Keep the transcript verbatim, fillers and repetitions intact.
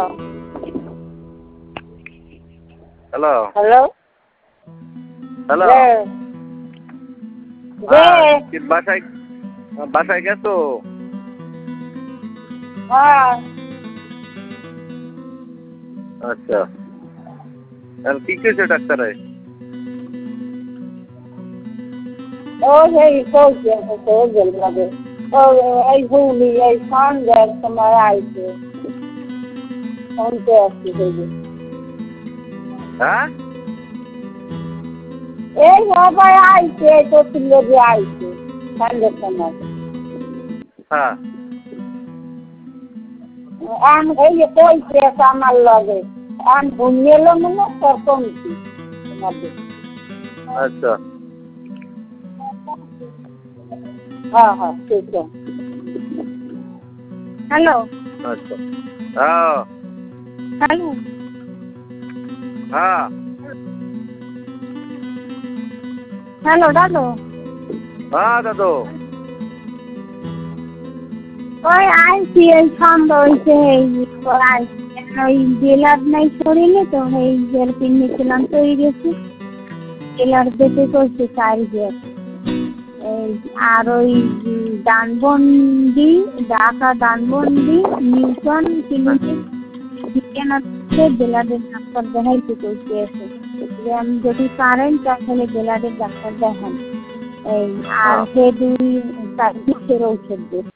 Hello hello hello কে কি বাসায় বাসায় গেছো? হ্যাঁ আচ্ছা আর কি কইছে ডাক্তারে? ও সেই কইছে তো জলবাদে ও এই হুলি এই সন্ধ্যার সময় আইছে শুনতে আসছি দেখি হ্যাঁ এই সবাই আইছে তো তুলে দিয়ে আইছে সন্ধ্যের সময় হ্যাঁ আম এই যে কইছে আমার লগে আম ঘুমিয়ে এলো মনে তোর কমছি তোমাদের আচ্ছা হ্যাঁ হ্যাঁ ঠিক আছে হ্যালো আচ্ছা হ্যাঁ হ্যালো হ্যাঁ হ্যালো দাদু হ্যাঁ দাদু ওই আইছি এই সন্ধ্যা হয়েছে এই ওই জেলার নাই শরীরে তো এই জেল কিনেছিলাম তৈরি গেছি জেলার দেখে করছে চার জেল এই আর ওই দানবন্দি ঢাকা দানবন্দি নিউটন ক্লিনিক ঠিকানাতে জেলাদের ডাক্তার দেখাইতে করছে এসে আমি যদি পারেন তাহলে জেলাদের ডাক্তার দেখান এই আর সে দুই তার ঔষধ দেয়